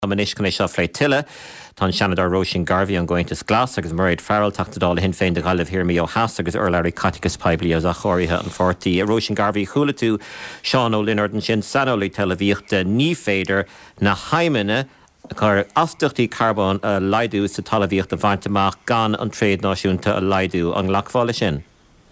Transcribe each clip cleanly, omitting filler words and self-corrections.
Manis can seo fré tiile tá Shanadar Róisín Garvey an going to Glas agus Murray Farrell tachtadal hin féin de galibh hir mí ó has agus Larry Catticus Pibli as a choirithe an fortí Róisín Garvey chula tú Seán Ó Linard an sin sanolí televíocht ní féidir na haimine chur aftuchtaí carbón leidú sa talavíocht a bhainteach gan an tréad náisiúnta a leidú an ghlacháile sin.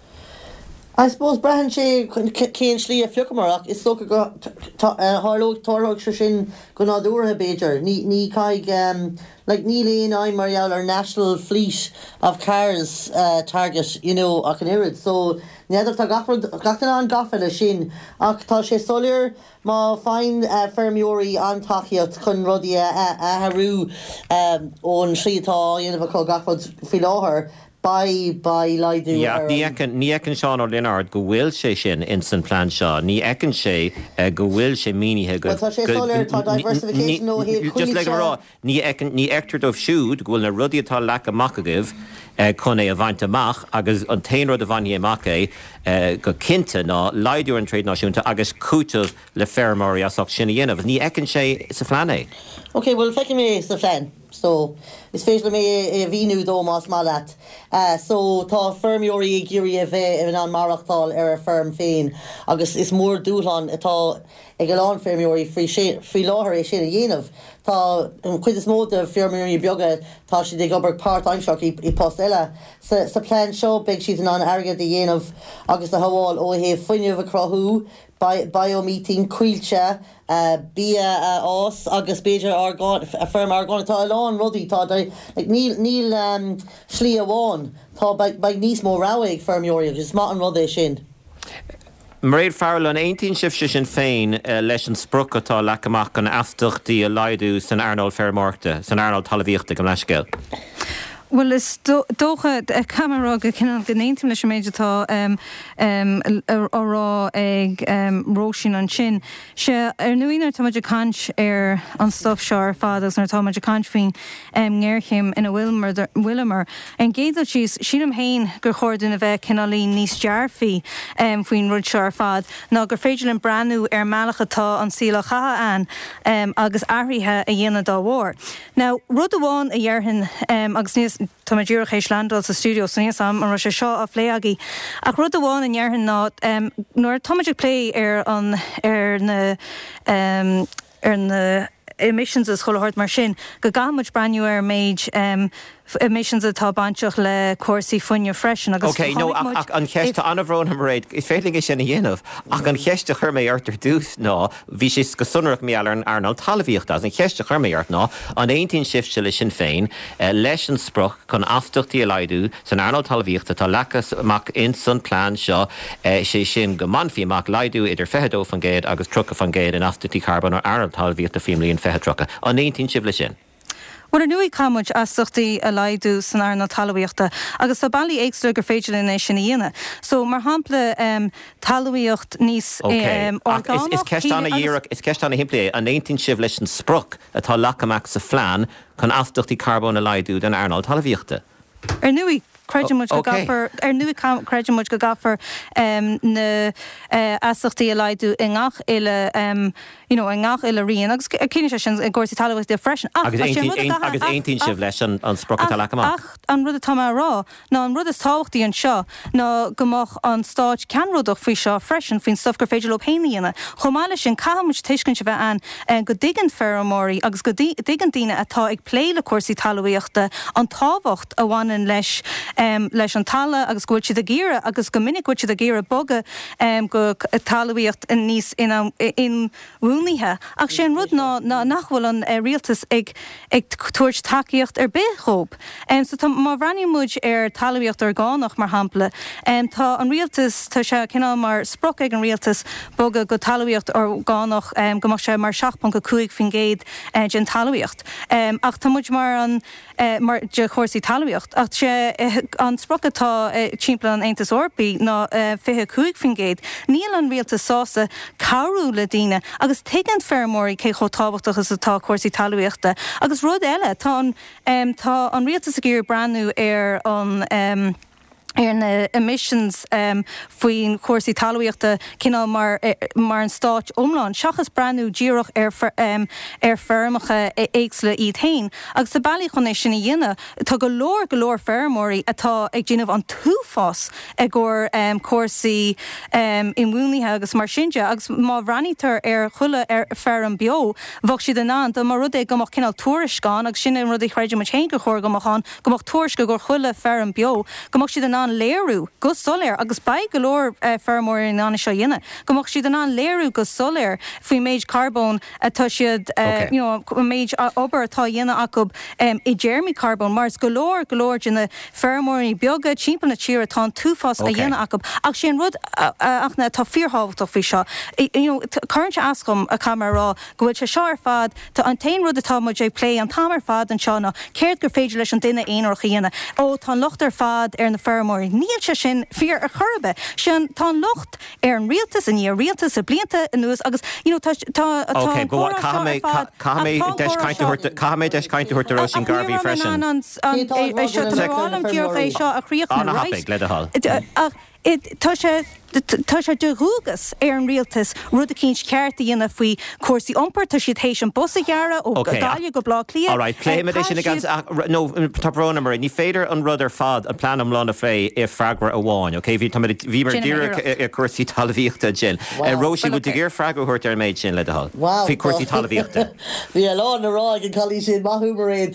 I suppose Brahan sé céan slí a fliocamach is so go hálóg torthóg sin go nádúrtha Beidir. Ní caig ní léon aimmarall ar National Fleet of Cars target, ach an irid. So néidir tá gachtain an gaffaile sin ach tá sé solir má fáin fermióirí an tachiacht chun rudí a harú ón slítá dhéanamh có gafad fi láthair. By leidú. Ní ecin Seán Ó Linard go bhfuil sé sin in san plán seo. Ní ecin sé go bhfuil sé mínithe go. Tá sé solir tá diversification nó just like rá. Ní ectar dómh siúd go bhfuil na rudí atá leach amach agah chun é a bhaint amach agus an taonrad a bhaine amach go cinnte ná leidú an tréad náisiúnta agus cúteamh le fearmóirí asach sinna dhéanamh. Ní ecin sé sa phlean é. Okay, well feici mé sa phlean. So, is féidir mé bhíú dó más má leat. So, tá fermióirí géirí a bheith in an marachtáil ar a ferm féin, agus is mór dúlan atá ag an fermióirí frí láthair é sin a dhéanamh. Tá chuid is mód a fermióirí beaga tá si ag obair páirt aimseach I post eile. Sa plán seo beag siad an airgad a dhéanamh agus a hamáil ó hé fuinneamh a crothú, biomeeting cuilte, bia ás agus Beidir a firm argán tá lán rudí tá níl slí amháin tá beag níos mó ráig fermióirí agus má an rud é sin. Mairead Farrell an 18 sifse sin féin leis an spruc atá leach amach an aftuchtaí a leidú san Arnold Fairmórta, san Arnold Talavíochta go leisceil. Well, is dócha camera go cinál gnéintim leis méid atá árá ag Róisín an sin. Se nuínar táidir cant ar an stop seo ar fadas nar táidir cant faoin ngéirchim ina bhfuilmar. An géadal sin am héin gur chóirdan a bheith cinálí níos dearfaí faoin rud seo ar fad, ná gur féidir an breanú ar mealachatá an síla chaha an agus áirithe a dhéanana dá bhór. Now, rud amháin a dhearthain agus níos Tá dúrach éis landal sa studio san sam an sé seo a phléagaí. Ach rud amháin in dhearthain ná nuair táidir play ar na emissions is choilthart mar sin, go gamuid braniú ar méid emissions atá banteach le cuasaí fuinne freisin agus. Okay, no, ach an cheiste anbhrón hamréid is féling is sin a dhéanamh, ach an cheiste chur mé artar dús ná, bhí sé go sunrach mé an Arnold Talavíocht as an cheiste chur mé art ná, an 18 sifse lei sin féin, leis an spruch chun aftuchtaí a leidú san Arnold Talavíocht atá lechas amach in san plán seo sé sin go manfií amach leidú idir fehedó fan géad agus trucha fan géad in aftuchtaí carbon ar Arnold Talavíocht a fimlíon fehe trucha. An 18 sifse lei sin. Well, nui camuid as suchtaí a leidú san Arnold Talavíochta agus tá bailí éagstra gur féidir in é sin a dhéana. So mar hampla Talavíocht níos orgánach. Is ceist anna himplé an 19 sibh leis an spruc atá leach amach sa phlean chun aftuchtaí carbón a leidú den Arnold Talavíochta. Ar nui Creidemuid go gafar ar nui creidemuid go gafar na asachtaí a leidú i ngach ile ngach ile rion agus cíne sin gcóirsaí Talavíocht freisin. Agus 18 sibh leis an spruc atá leach amach. Ach an rud atá rá ná an rud is táchtaí an seo ná gomach an stáit ceanrúdach faoi seo freisin faoin stuff gur féidir le péinaíana. Chomáile sin caiimiid tuiscin se bheith an go dtigan fearmóirí agus go dtigan daoine atá ag pléile cuasaí Talavíochta an tábhacht a bhhain leis an tala agus gúil siad a gíire agus go minic gúil siad a gíire boga go Talavíocht níos in bhúnaithe. Ach sé an rud ná nachhfuil an rialtas ag tuairt takeíocht ar béchób. So tá má bhreanímuid ar Talavíocht ar gánach mar hampla. Tá an rialtas tá sé cinál mar spruc ag an rialtas boga go Talavíocht ar gánach gomach sé mar 7.5 fin géad gin Talavíocht. Ach tá muid mar an mar de chóirsaí Talavíocht. Ach sé an spruc atá timppla an Aontas Orpaí ná 25 fin géad. Níl an rialtas sása carú le daoine agus tegan fearmóirí cé chotábhachtachas atá cuasaí Talavíochta. Agus rud eile tá an rialtas a gcéir breanú ar an na emissions faoin cuasaí talíochta cinál mar an stáit omláin. Seachas breanú díoch ar fermacha éagsle iad hain. Agus sa bailí chun é sinna dhéine, tá go leor fermóirí atá ag ddíanamh an túfás ag gur cuasaí in bhúnaithe agus mar sinse, agus má bhranítar ar chuile ar fearm bio, bhag siad an an, do mar rud é gomach cinál tuairiscán, agus sin rud é chreidir mar chéin go chóir gomachán, gomach tuairis go gur chuile fearm bio, gomach siad an léirú go soléir agus ba golóir fermóir in anna seo dhéine. Gomach siad an léirú go soléir faoi méid carbón atá siad méid obair atá dhéine acu i Jeremy carbón, mars golóir dina fermóirí beaga timppla na tíir atá túfás a dhéine acu. Ach sin rud achna tá fíorthhacht faoi seo. Current ascom a camerará gohfuil se seo ar fad tá an tain rud atá muid ag play an tamar fad an seánna céirt gur féidir leis an duine éonar chéine. Ó tá locht ar fad ar na fermóirí. Níl se sin fear a churbe. Sin tá locht ar an rialtas in í rialtas a blianta in nuas agus Okay, go on. Cahamé deis cainte huirta Roisin Garvey freisin. Tá sé de rúgus ar an rialtas rud a cíns cearta dhéanana faoi cuasaí ompar tá siad hééis an bus a gheara ó gaile go blá clia. All right, pléime é sin gan tapróna mar ní féidir an rud ar fad an plan am lána fé i freagra a bháin, okay? Bhí mar díra ar cuasaí talmhaíochta gin. Roisin go dtír freagra huirta ar méid sin le hall. Bhí cuasaí talmhaíochta. Bhí a lá na rá an chalí sin maithú mar réad.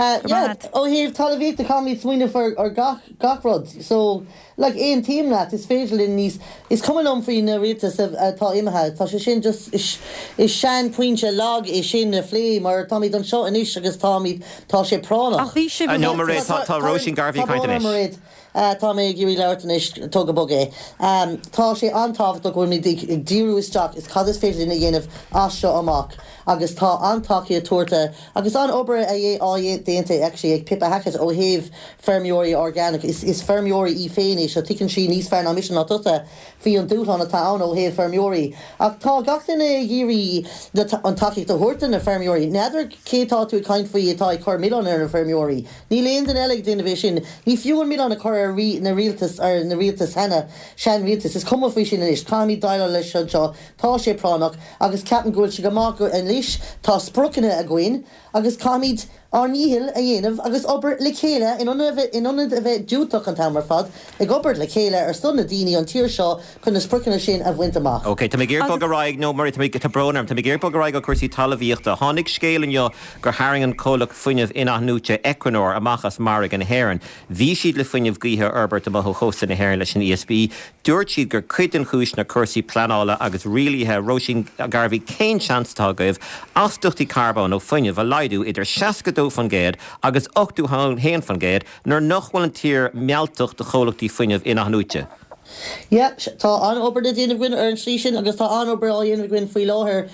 Ó híomh talmhaíochta chamí smuoine ar gachrod. So like ein team that is facial in these is coming on for na ritas tá imethe tá sé sin just is sean puinte lag is sin na flé mar Tommy don seo an is agus Tommy tá sé prána no mar tá Roisin Garvey kind Tá mé gurí leirtanis tugad bogé. Tá sé antáhacht a gúna ag díú isteach is cad is féidir na dhéanamh as seo amach agus tá antáí a tuairta agus an obair a dhé á déanta ag pipa hechas ó héh fermióí organic is fermióí í féinine se ticann sí níos fearna a mission tuta hí an dúthána tá an ó héh fermióí. Ach tá gachtainna géirí an takeíocht a thuirta na fermióí. Neidir cétá tú caiint faoí atá ag 4 milliún ar na fermióí. Ní léon den eile duine bhí sin, ní 4 milliún a chur na rialtas ar na rialtas hena sean rialtas is cum faoi sin is cáí daile leis seo tá sé pránach agus ceapan gúil se go má an líis tá sprucanna a gcuin agus cáid ar níhil a dhéanamh agus obair le chéile inionad a bheith dúach an tamar fad ag obair le chéile ar stunna daoine an tíir seo chun na sprucanna sin a bhaint amach. Ok, tá géirbog a raig nó mar tá brónarm, tá géirbog a raig a cuasaí talmhaíochta. Tháinig scéalann gur haingan cólaach fuiineh ina núte Equinor amachchas marg an héan. Bhí siad le fuiineh gcuthe Herbert amach chósta na héan leis an ESB. Dúirt siad gur cuid an chúis na cuasaí planála agus rilíthe Roisin Garvey cén seans tá gaibh asdachtaí carbón ó fuiineh a laidú idir 60 fan géad agus 8 héan fan géad nar nachhfuil an tír mealtocht de chólachtaí fuiineh ina núte. Ja, tá an obair de déanamh gin ar an slí sin agus tá an obair á dhéanamh gin faoi láthair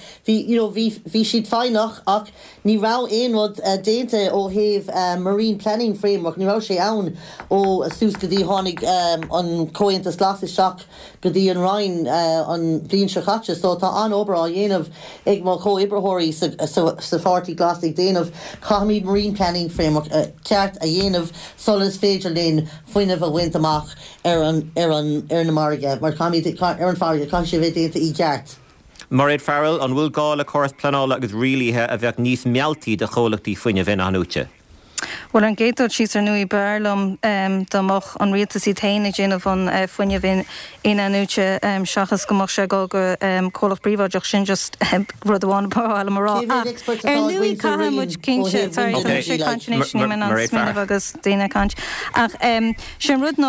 hí siad fáinach ach ní rá éonrad déanta ó héh Marine Planning Framework ní rá sé ann ó sús go dtí tháinig an cóantas glasaisteach go dtí an Rhein an blion se chatte, so tá an obair á dhéanamh ag má chóibrethirí sa fáirtí glasaigh déanamh Caimid Marine Planning Framework ceart a dhéanamh solas féidir léinn fuiineh a bhaint amach ar na marige, mar cáid ar an fáige cá sé bheith déanta í ceart. Mairead Farrell an bhfuil gáil a choras planála agus rilíthe a bheith níos mealtaí de chólachtaí fuiineh ina núte. Well an géad síos ar nui bearlam domach an rialtasí taine déanamh an fuiineh ina núte seachas gomach sé go cólach bríomhaideach sin just rud amháin báil marrá. Ar nui caihamid cinse sé cantination agus daine cant. Ach sin rud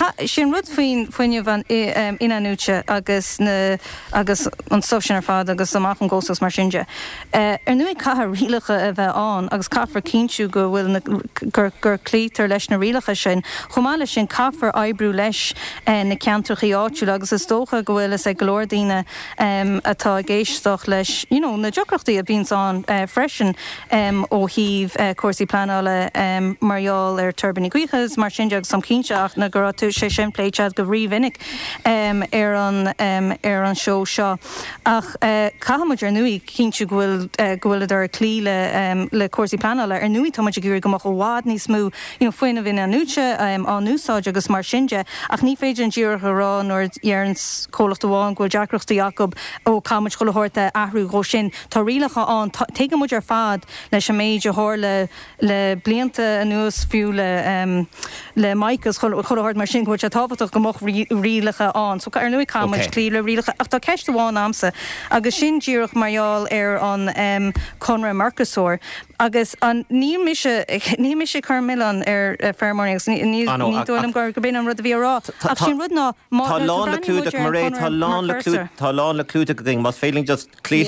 fuiineh ina núte agus an stop sin ar fád agus amach an ggóstas mar sinse. Ar nui caithe rialacha a bheith an agus caithfar cinntiú go bhfuil gur clítar leis na rialacha sin. Chomáile sin caithfar ebrú leis na ceantrachaí áitiúil agus is dócha go bhfuil is ag glór daoine atá géisteach leis na deocrachtaí a bhíonn an freisin ó híomh cuasaí planála marall ar turbaní gcuichas mar sin agus sam cínseach na gur tú sé sin pléitead go bhríomhinnic ar an seo seo. Ach caihamid ar nui cinntiú gohfuil ar clí le cuasaí planála ar nui táid gur gomach bhád níos mú foioine bhíine núte an núsáid agus mar singe ach ní féidir an ddíor rá nóir dhearns cólacht bháin ghfuil deacreachta Jacob ó cáid chohorta ahrú go sin tá rilacha an teige muid ar fad leis sem méid thir le blianta a nuas fiú le maicas chohort mar sin goir a táhaach gomach rilacha an so ar nuí cáid clí le rilacha ach tá ceiste bháin amsa agus sin díoch marall ar an Conra Mercosur agus an ní mise Carmillan ar Fairmornings ní dóm go bin an rud a bhí rá ach sin rud ná tá lán le clúdaach mar réad tá lán le clúdaach ding mas féling just clí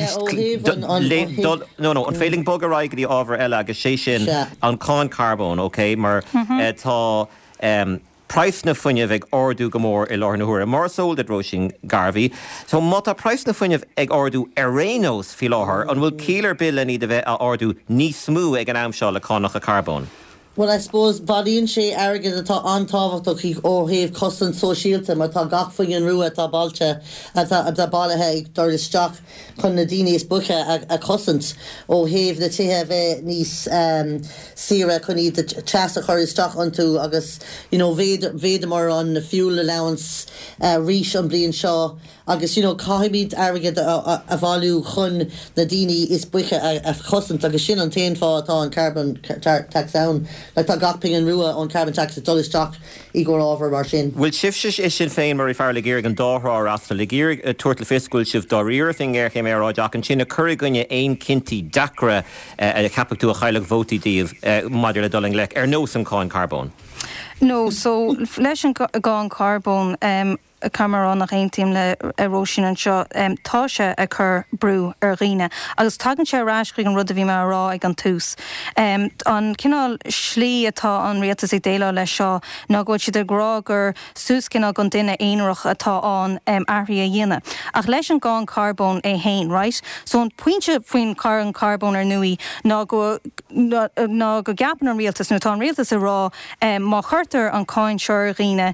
an féling bog aráig í ábhar eile agus sé sin an cáin carbón mar tá price na funne ag ordú gomór I lár na huair mar sóld a roisin Garvey so mata price na funne ag ordú arénos fi láthair an bhfuil cílar bil in iad a bheith a ordú níos smú ag an amseo le cánach a carbón. Well, I suppose badíonn sé airgid atá antáhachtach ó thaobh costan sóisialta mar tá gachfaí an ruúa tá bailte a bailthe ag dor isteach chun na daoine is bucha a costant ó thaobh na tithe bheith níos sira chun iad teasta chuir isteach antú agus bhéad mar an fuel allowance rís an blion seo agus caiimid airgid a bháú chun na daoine is bucha a costant agus sin an taon fá atá an carbon tax ann. Like tá gaping an ruúa an carbon tax at Dullistock I go ábhar mar sin. Bhfuil sibhsis is sin féin mar I fear le géir an dáthrá asta le géir tuairtal fiscúil sibh doíirthing ar chéim ráideach an sinna chuir gunne aon cinnti dacra a capach tú a chaileach vótaí díobh maidir le doling lech ar nós an cáin carbón. No, so leis an gáin carbón Camerón nach ein tíim le erósin an seo tá se a chur brú ar riine agus tagann sé ráisrí an rud a bhí mar rá ag an tús an cinál slí atá an rialtas ag déile le seo ná go siad ará gur súscinál gan duine éonrach atá an airí a dhéine ach leis an gáin carbón é hain right so an puinte faoin an carbón ar nui ná go gapan an rialtas nó tá an rialtas a rá má chuirtar an cáin seo riine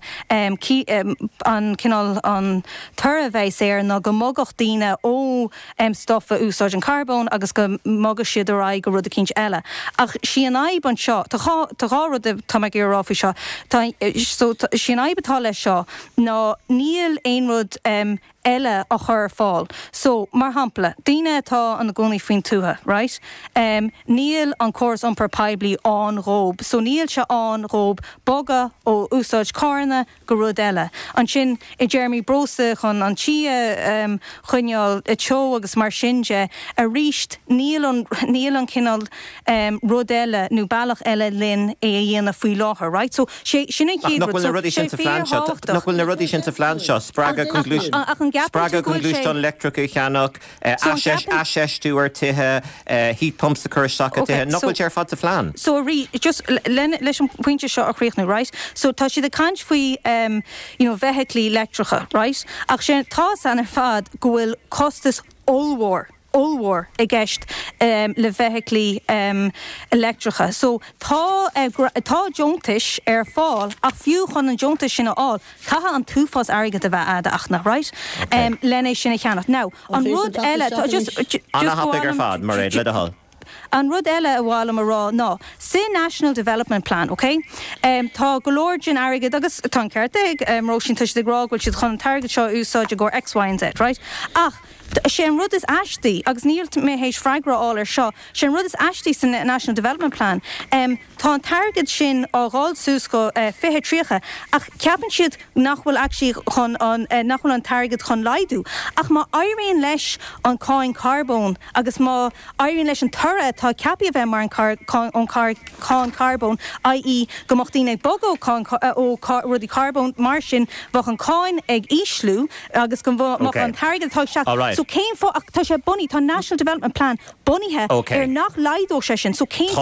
an cinál an tura bheith séir ná go mogach daoine ó stoffa úsáid an carbón agus go mogad siad ará go rud a cinint eile. Ach sí an aib an seo, tá rud tá ag ráfi seo, sí an aibtá lei seo ná níl aon rud eile a chur fáil. So, mar hampla, daoine atá an gcónaí faoin tútha, right? Níl an córas an per peblií an rób. So, níl se an rób boga ó úsáid carna go rud eile. An sin I Jeremy Brosa chun an tí chuineáil I teo agus mar singe a ríist níl an cinál rud eile nó bailach eile linn é a dhéanana faoi láthair, right? So, sinna chéad nachfuil na rudí sin sa flean seo, spraga conclusion electric cheannach asheistú ar tithe heat pumps a chur stacha tithe nachfuil ar fad sa flean. So just leis an pointe seo a chríochnú, right? So tá si de cant faoi vehiclí electricha, right? Ach sin tá san ar fad go bhfuil costas allmhór I gceist le vehiclí electricha. So tá jonktis ar fáil ach fiú chun an jonktis sinna áil catha an túfás airgad a bheith ada achna, right? Lené sinna cheannach. Now, an rud eile just Anna hapig ar fad mar réad le a hall. An rud eile a bháil am rá ná sé National Development Plan, okay? Tá golóirgin airgad agus tá ceirteag rósin tuis de grá bhfuil siad chun targad seo úsáid a ggur X, Y, and Z, right? Ach sé an rud is aistí agus níl mé hééis freigraáil ar seo sé an rud is aistí san National Development Plan tá an targad sin ágáil sús go fithe tríocha ach ceapan siad nachhfuil chun nachhfuil an targad chun laidú ach má éiríonn leis an cáin carbón agus má éiríonn leis an tura tá ceapí a bheith mar an cáin carbón i.e. go mochtaín ag bog ó rudí carbón mar sin bach an cáin ag íslú agus go bh an targad tá seach so céim fá tá sé buní tá National Development Plan bunithe ar nach laidó sé sin so céim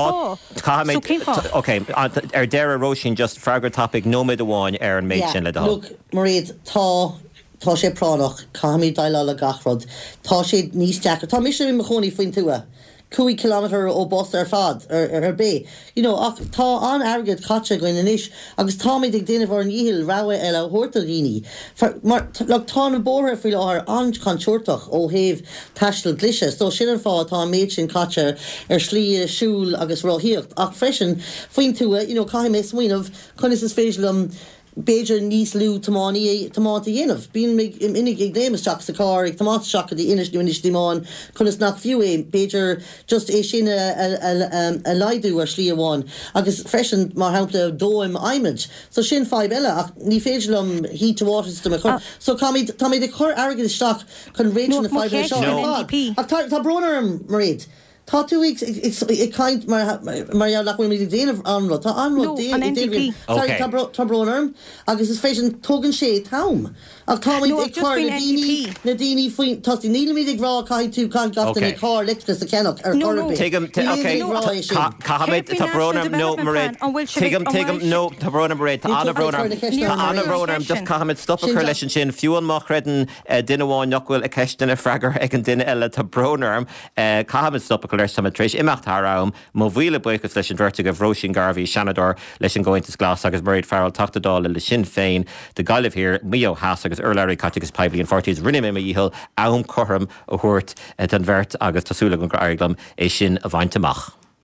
fá Okay, ar deire rósin just freigur topic nóid amháin ar an méid sin le dá. Look, Maríad, tá sé prádach, caimí daile le gachrod, tá sé níos deachar, tá mis sé mo chonaí faoin túa. 2 kilometer ó bus fad ar bé. Ach tá an agad caite goin inis agus táid ag déanamh ar an íhil raha eile thuirtaghíní. Le tá na bóthir fi ar an canseirteach ó héh taistal glise, so sin ar fá tá méid sin caite ar slí siúil agus roiíocht. Ach freisin faoin tú cai mé smuoinmh chun is féidir Beidir níos lú tomáta dhéanamh. Bíon inig ag léimeteach sa cá ag tomáta seach í inis dímáin chun is nach fiú é Beidir just é sin a leidú ar slí amháin. Agus freisin mar hapla dóim aimiid. So sin fáib eile ach ní féidirlumm hí tomátas chun. So táid a chur agad isteach chun réidir na fáib seo. Ach tá brnarm réad. Tá 2 weeks it kind mar like when we déanamh anrá tá anrá déanamh tá brnarm agus is féisin tugann sé tam ach tá ag chuir na daoine faoin tá níl míad rá caiid tú can gata na cá leictras a cenach ar Tá brnarm nó marréid nó tá brnarm réid tá anna brnarm just caiid stop chu leis sin fiúan má chredan duine bháin nachhfuil a ceistan a freigar ag an duine eile tá brnarm caiid stop leis sama trééis imachtthráim má bhhuiile buchas leis an bhirrte go bhrósin garbhí Shanador leis an ggóintas glas agus marid fearil tatadála le sin féin de galibh hir mío has agus urlairí catagus peblií an fortíos rinne mé íhil am chom a thuirt den bhirt agus tásúla an airglam é sin a bhaint amach.